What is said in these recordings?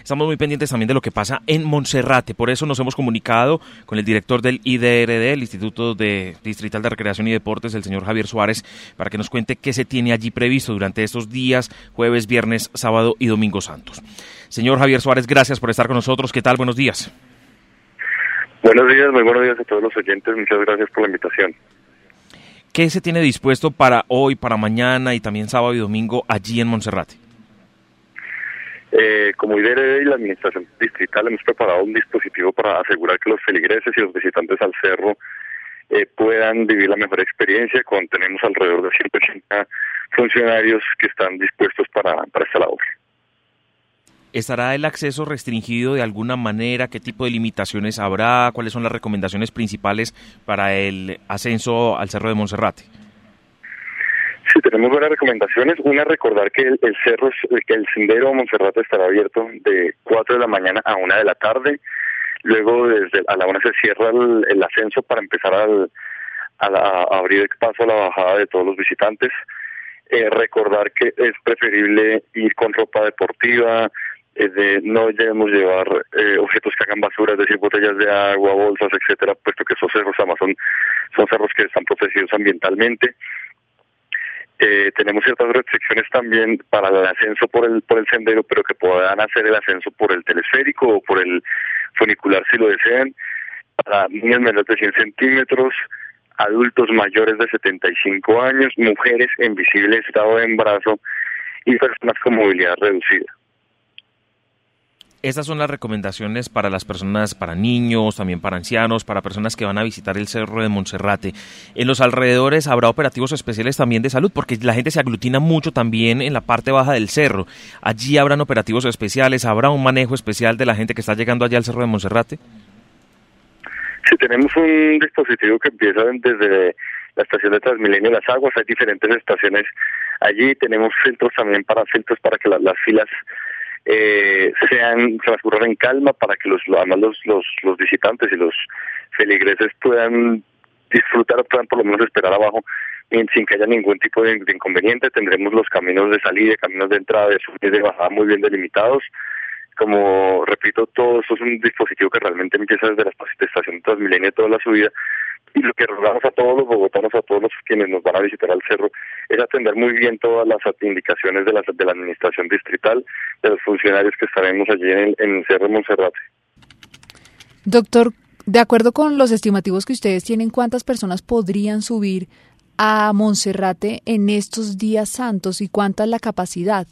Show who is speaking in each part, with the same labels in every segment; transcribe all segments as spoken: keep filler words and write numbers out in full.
Speaker 1: estamos muy pendientes también de lo que pasa en Monserrate. Por eso nos hemos comunicado con el director del I D R D, el Instituto de Distrital de Recreación y Deportes, el señor Javier Suárez, para que nos cuente qué se tiene allí previsto durante estos días, jueves, viernes, sábado y domingo santos. Señor Javier Suárez, gracias por estar con nosotros. ¿Qué tal? Buenos días.
Speaker 2: Buenos días, muy buenos días a todos los oyentes. Muchas gracias por la invitación.
Speaker 1: ¿Qué se tiene dispuesto para hoy, para mañana y también sábado y domingo allí en Monserrate?
Speaker 2: Eh, como I D R D y la Administración Distrital hemos preparado un dispositivo para asegurar que los feligreses y los visitantes al cerro eh, puedan vivir la mejor experiencia. Con, tenemos alrededor de ciento ochenta funcionarios que están dispuestos para, para esta labor.
Speaker 1: ¿Estará el acceso restringido de alguna manera? ¿Qué tipo de limitaciones habrá? ¿Cuáles son las recomendaciones principales para el ascenso al Cerro de Monserrate?
Speaker 2: Sí, tenemos buenas recomendaciones. Una, recordar que el, el cerro, que el sendero a Monserrate estará abierto de cuatro de la mañana a una de la tarde. Luego, desde a la una se cierra el, el ascenso para empezar al, a, la, a abrir paso a la bajada de todos los visitantes. Eh, recordar que es preferible ir con ropa deportiva. Es de, no debemos llevar eh, objetos que hagan basura, es decir, botellas de agua, bolsas, etcétera, puesto que esos cerros además son, son cerros que están protegidos ambientalmente. Eh, tenemos ciertas restricciones también para el ascenso por el por el sendero, pero que puedan hacer el ascenso por el telesférico o por el funicular si lo desean. Para niños menores de cien centímetros, adultos mayores de setenta y cinco años, mujeres en visible estado de embarazo y personas con movilidad reducida.
Speaker 1: Estas son las recomendaciones para las personas, para niños, también para ancianos, para personas que van a visitar el Cerro de Monserrate. En los alrededores habrá operativos especiales también de salud, porque la gente se aglutina mucho también en la parte baja del cerro. Allí habrán operativos especiales, habrá un manejo especial de la gente que está llegando allá al Cerro de Monserrate.
Speaker 2: Sí, tenemos un dispositivo que empieza desde la estación de Transmilenio Las Aguas. Hay diferentes estaciones allí. Tenemos filtros también para filtros para que la, las filas Eh, sean transcurran en calma, para que los además los, los los visitantes y los feligreses puedan disfrutar, puedan por lo menos esperar abajo sin que haya ningún tipo de, de inconveniente. Tendremos los caminos de salida, caminos de entrada, de subida y de bajada muy bien delimitados. Como repito, todo esto es un dispositivo que realmente empieza desde la estación de Transmilenio toda la subida. Y lo que rogamos a todos los bogotanos, a todos los quienes nos van a visitar al cerro, es atender muy bien todas las indicaciones de la, de la administración distrital, de los funcionarios que estaremos allí en, en el Cerro de Monserrate.
Speaker 3: Doctor, de acuerdo con los estimativos que ustedes tienen, ¿cuántas personas podrían subir a Monserrate en estos días santos y cuánta es la capacidad?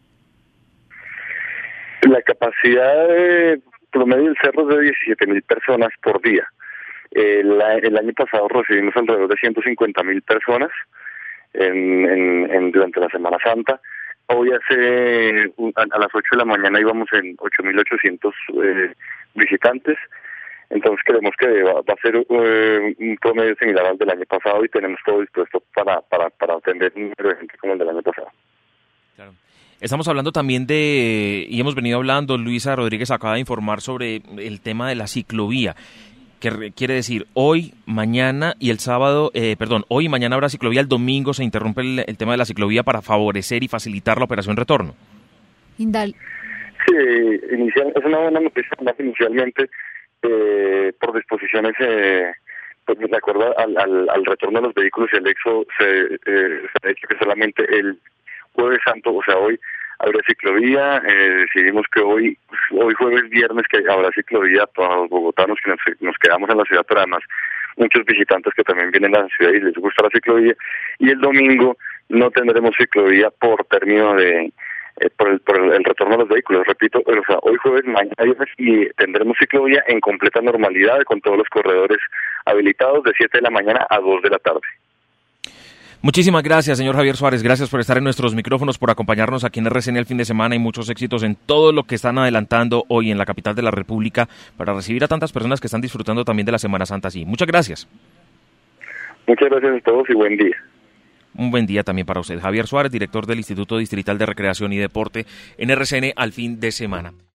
Speaker 2: La capacidad de promedio del cerro es de diecisiete mil personas por día. El, el año pasado recibimos alrededor de ciento cincuenta mil personas en, en, en, durante la Semana Santa. Hoy hace a, a las ocho de la mañana íbamos en ocho mil ochocientos eh, visitantes. Entonces creemos que va, va a ser eh, un promedio similar al del año pasado y tenemos todo dispuesto para, para, para atender un número de gente como el del año pasado.
Speaker 1: Claro. Estamos hablando también de, y hemos venido hablando, Luisa Rodríguez acaba de informar sobre el tema de la ciclovía. Que quiere decir, hoy, mañana y el sábado, eh, perdón, hoy y mañana habrá ciclovía, el domingo se interrumpe el, el tema de la ciclovía para favorecer y facilitar la operación retorno.
Speaker 3: Indal.
Speaker 2: Sí, inicial, es una buena noticia, más inicialmente, eh, por disposiciones, eh, pues de acuerdo al, al, al retorno de los vehículos y el éxodo, se, eh, se ha dicho que solamente el Jueves Santo, o sea, hoy, habrá ciclovía. Eh, decidimos que hoy, hoy jueves, viernes, que habrá ciclovía para los bogotanos que nos, nos quedamos en la ciudad, pero además muchos visitantes que también vienen a la ciudad y les gusta la ciclovía. Y el domingo no tendremos ciclovía por término de, eh, por, el, por el, el retorno de los vehículos. Repito, o sea, hoy jueves, mañana viernes, y tendremos ciclovía en completa normalidad con todos los corredores habilitados de siete de la mañana a dos de la tarde.
Speaker 1: Muchísimas gracias, señor Javier Suárez. Gracias por estar en nuestros micrófonos, por acompañarnos aquí en R C N el fin de semana y muchos éxitos en todo lo que están adelantando hoy en la capital de la República para recibir a tantas personas que están disfrutando también de la Semana Santa. Sí, muchas gracias.
Speaker 2: Muchas gracias a todos y buen día.
Speaker 1: Un buen día también para usted. Javier Suárez, director del Instituto Distrital de Recreación y Deporte en R C N al fin de semana.